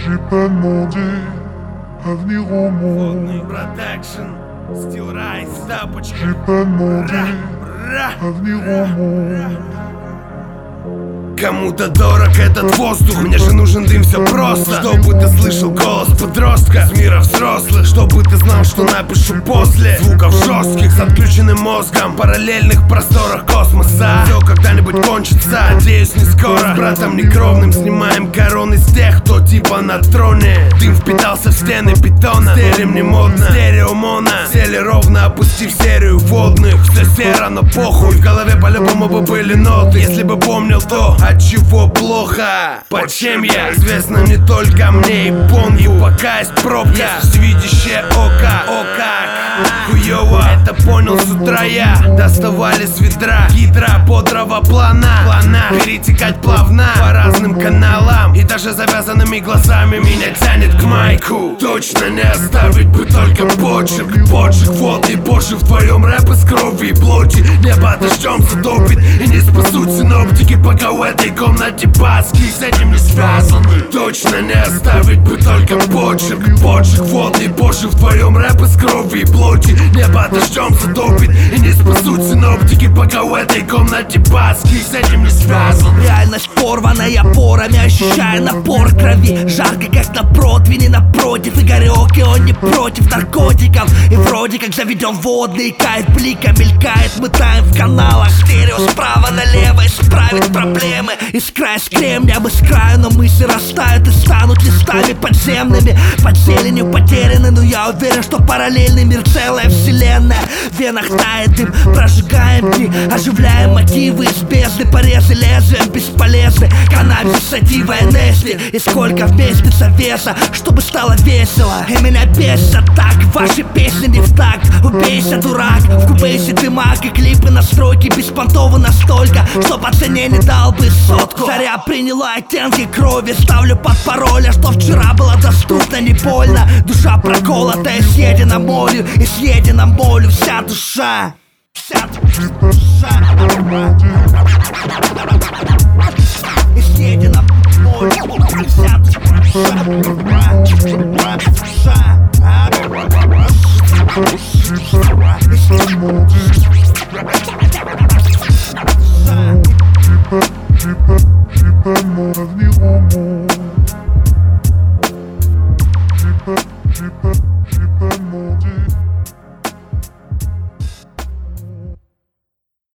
demandé à venir au monde. Production, Steel Rice, тапочки. J'ai pas demandé à venir au monde. Кому-то дорог этот воздух, мне же нужен дым, все просто. Чтобы ты слышал голос подростка с мира взрослых, чтобы ты знал, что напишу после звуков жестких с отключенным мозгом в параллельных просторах космоса. Все когда-нибудь кончится, надеюсь, не скоро. С братом некровным снимаем короны с тех, кто типа на троне. Дым впитался в стены бетона, стелем не модно, стереомона. Сели ровно, опустив серию водных. Все серо, но похуй, в голове по-любому бы были ноты. Если бы помнил то, от чего плохо, под чем я, известно не только мне и Бонгу. Пока есть пробка, есть видящее око. О как хуёво, это понял с утра я. Доставали с ведра гидра бодрого плана. Перетекать плавно по разным каналам, и даже завязанными глазами меня тянет к майку. Точно не оставить бы только почерк. Поджиг водный божий в твоем рэп из крови и плоти. Небо дождем затопит и не спасут синоптики, пока в этой комнате баски с этим не связаны. Точно не оставить бы только почерк. Поджиг водный божий в твоем рэп из крови и плоти. Небо дождем затопит и не спасут синоптики, пока в этой комнате баски с этим не связаны. Реальность порванная порами, ощущая напор крови. Жарко, как на противне, напротив Игорек, и он не против наркотиков. И вроде как заведен водный кайф, блика мелькает, мы таем в каналах. Стерео справа налево, исправить проблемы. Из края с кремня, мы с краю, но мысли растают и станут листами подземными. Под зеленью потеряны, но я уверен, что параллельный мир, целая вселенная. В венах тает дым, прожигаем дни, оживляем мотивы из бездны. Порезы лезвием бесполезны, каннабис, сатива, Несли. И сколько вместится веса, чтобы стало весело. И меня бесит так, ваши песни не в такт. Убейся, дурак, в кубейсе ты маг. И клипы настройки беспонтовы настолько, что по цене не дал бы сотку. Заря приняла оттенки крови, ставлю под пароль, а что вчера было доступно, не больно. Душа проколотая, съедена молью, и съедена молью вся душа. Вся душа. И съедена молью, вся душа. J'ai pas demandé à venir au monde.